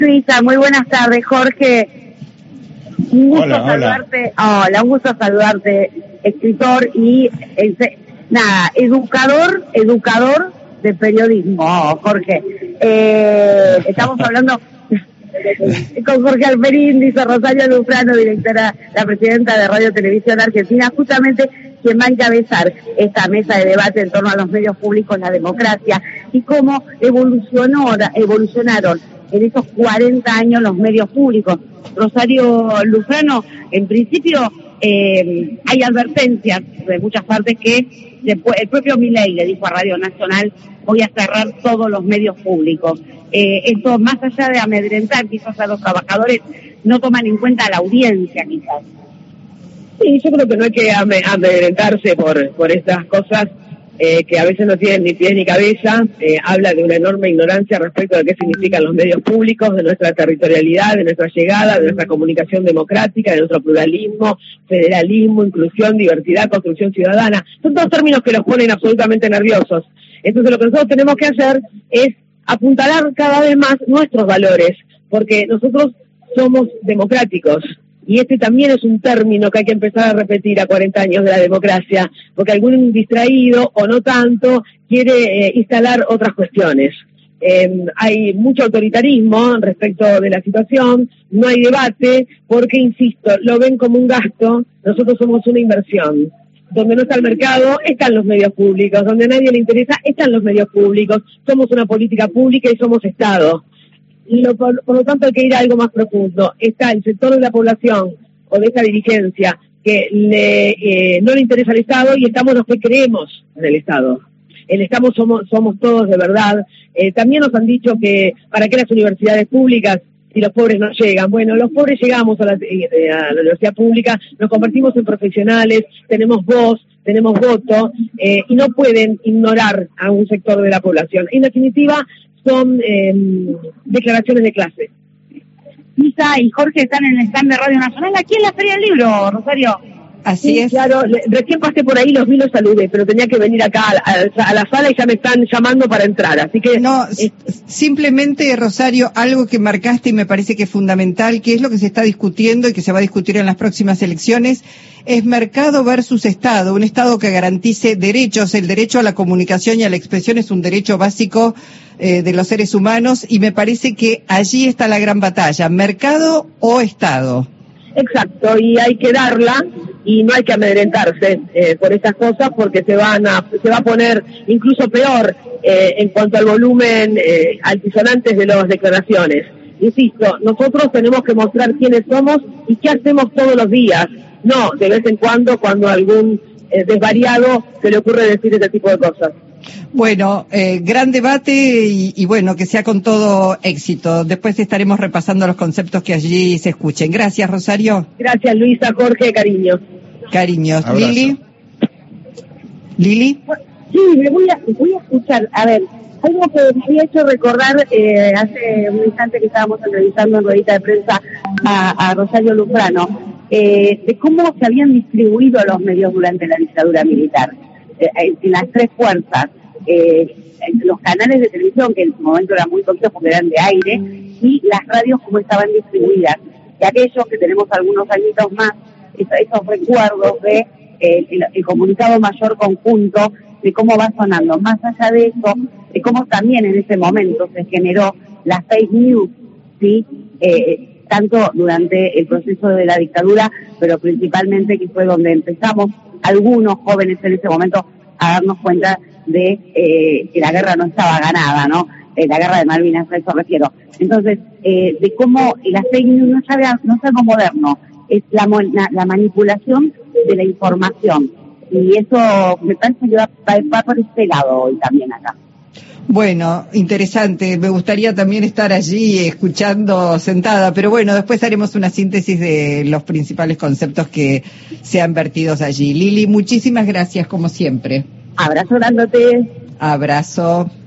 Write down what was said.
Luisa, muy buenas tardes, Jorge. Un gusto saludarte. Hola, un gusto saludarte, escritor y educador de periodismo, Jorge. Estamos hablando con Jorge Alperín, dice Rosario Lufrano, directora, la presidenta de Radio Televisión Argentina, justamente quien va a encabezar esta mesa de debate en torno a los medios públicos, la democracia, y cómo evolucionaron en esos 40 años los medios públicos. Rosario Lufrano, en principio hay advertencias de muchas partes que el propio Milei le dijo a Radio Nacional: voy a cerrar todos los medios públicos. Esto, más allá de amedrentar quizás a los trabajadores, no toman en cuenta a la audiencia quizás. Sí, yo creo que no hay que amedrentarse por estas cosas que a veces no tienen ni pies ni cabeza. Habla de una enorme ignorancia respecto de qué significan los medios públicos, de nuestra territorialidad, de nuestra llegada, de nuestra comunicación democrática, de nuestro pluralismo, federalismo, inclusión, diversidad, construcción ciudadana. Son todos términos que los ponen absolutamente nerviosos. Entonces lo que nosotros tenemos que hacer es apuntalar cada vez más nuestros valores, porque nosotros somos democráticos. Y este también es un término que hay que empezar a repetir a 40 años de la democracia, porque algún distraído, o no tanto, quiere instalar otras cuestiones. Hay mucho autoritarismo respecto de la situación, no hay debate, porque, insisto, lo ven como un gasto. Nosotros somos una inversión. Donde no está el mercado, están los medios públicos. Donde a nadie le interesa, están los medios públicos. Somos una política pública y somos Estado. Por lo tanto, hay que ir a algo más profundo. Está el sector de la población o de esa dirigencia que no le interesa el Estado, y estamos los que creemos en el Estado. El Estado somos todos de verdad. También nos han dicho que para qué las universidades públicas si los pobres no llegan. Bueno, los pobres llegamos a la universidad pública, nos convertimos en profesionales, tenemos voz, tenemos voto, y no pueden ignorar a un sector de la población. En definitiva, son declaraciones de clase. Lisa y Jorge están en el stand de Radio Nacional, aquí en la Feria del Libro, Rosario. Así es. Claro, recién pasé por ahí, los vi, los saludé, pero tenía que venir acá a la sala y ya me están llamando para entrar, así que... No, simplemente, Rosario, algo que marcaste y me parece que es fundamental, que es lo que se está discutiendo y que se va a discutir en las próximas elecciones, es mercado versus Estado, un Estado que garantice derechos. El derecho a la comunicación y a la expresión es un derecho básico de los seres humanos, y me parece que allí está la gran batalla, mercado o Estado. Exacto, y hay que darla, y no hay que amedrentarse por esas cosas, porque se va a poner incluso peor en cuanto al volumen altisonantes de las declaraciones. Insisto, nosotros tenemos que mostrar quiénes somos y qué hacemos todos los días, no de vez en cuando a algún desvariado se le ocurre decir este tipo de cosas. Bueno, gran debate y bueno, que sea con todo éxito. Después estaremos repasando los conceptos que allí se escuchen. Gracias, Rosario. Gracias, Luisa, Jorge, cariños. Cariños. Abrazo. Lili. Sí, me voy a escuchar. A ver, algo que me había hecho recordar hace un instante que estábamos entrevistando en ruedita de prensa a Rosario Lufrano, de cómo se habían distribuido los medios durante la dictadura militar. En las tres fuerzas, los canales de televisión, que en su momento eran muy poquitos porque eran de aire, y las radios como estaban distribuidas. Y aquellos que tenemos algunos añitos más, esos recuerdos de el comunicado mayor conjunto, de cómo va sonando. Más allá de eso, de cómo también en ese momento se generó la fake news, ¿sí? Tanto durante el proceso de la dictadura, pero principalmente que fue donde empezamos algunos jóvenes en ese momento a darnos cuenta de que la guerra no estaba ganada, ¿no? La guerra de Malvinas, a eso refiero. Entonces, de cómo la fake news no es algo moderno, es la manipulación de la información. Y eso me parece que va por este lado hoy también acá. Bueno, interesante. Me gustaría también estar allí escuchando sentada, pero bueno, después haremos una síntesis de los principales conceptos que sean vertidos allí. Lili, muchísimas gracias como siempre. Abrazo grandote. Abrazo.